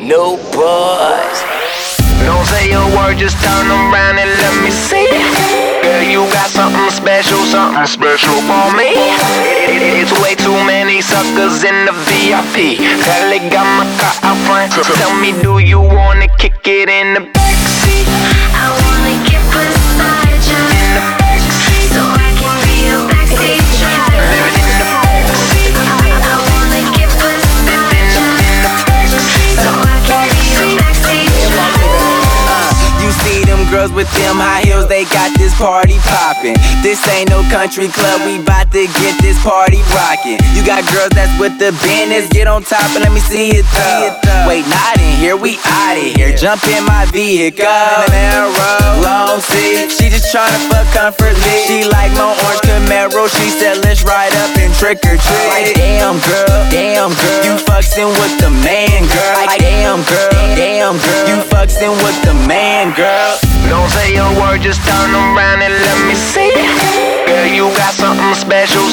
No boys. Don't say a word, just turn around and let me see. Girl, you got something special for me. It's way too many suckers in the VIP. Girl, they got my car out front. Tell me, do you wanna kick it in the backseat? I wanna get beside you In the backseat. so I can be your backseat driver. In the backseat. I wanna get beside you so I can be your backseat driver. You see them girls with them high heels, they got this party poppin'. This ain't no country club, we bout to get this party rockin'. You got girls that's with the business, get on top and let me see it through. Wait, not in here, we outta here. Jump in my vehicle, Camaro, long seat. She just tryna fuck comfortably. She like my orange Camaro, she said let's ride up and trick or treat. Like damn girl, you fuckin' with the man, girl. Like damn girl, you fuckin' with the man, girl. Don't say a word, just turn around and let me see. Girl, you got something special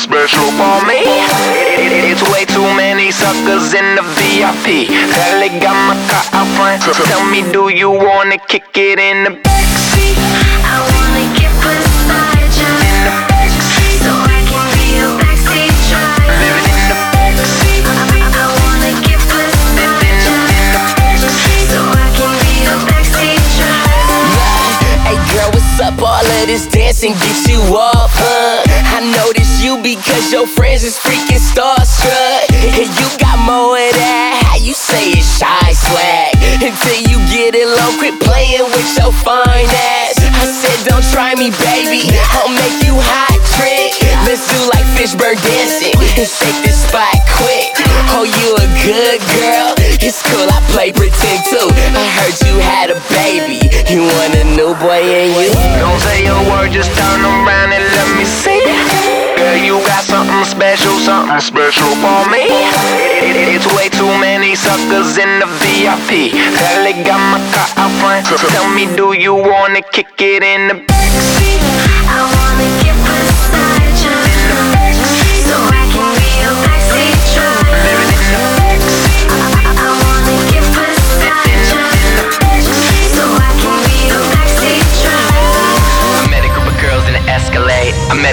for me. It's way too many suckers in the VIP. Girl, they got my car out front. Tell me, do you wanna kick it in the backseat? I wanna get beside you In the backseat. so I can be your backseat driver. In the backseat. I wanna get beside you so I can be your backseat driver. Hey girl, what's up? All of this dancing get you off, huh? I notice you because your friends is freaking starstruck. And you got more of that, how you say it, shy swag. Until you get it low, quit playing with your fine ass. I said don't try me, baby, I'll make you hot trick. Let's do like Fishburne dancing and shake this spot quick. Oh, you a good girl, it's cool, I play pretend too. I heard you had a baby, you want a new boy in you? Don't say a word, just turn around and let me see. Girl, you got something special for me. It's way too many suckers in the VIP. Girl, they got my car out front. Tell me, do you wanna kick it in the backseat? I wanna get beside you so I can be your backseat driver. In the backseat. I wanna get beside you so I can be your backseat driver. I met a group of girls in an Escalade.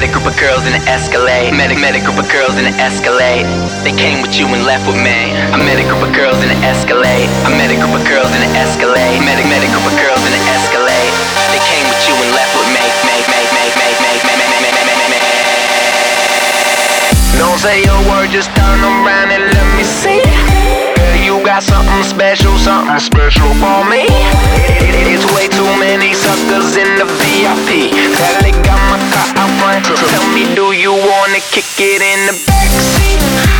Met a group of girls in an Escalade. They came with you and left with me. I met a group of girls in an Escalade. Met a group of girls in an Escalade. Met a group of girls in an Escalade. They came with you and left with me. Don't say a word, just turn around and let me see. Girl, you got something special for me. It's way too many suckers in the VIP. Girl, they got my car out front. Tell me, do you wanna kick it in the backseat?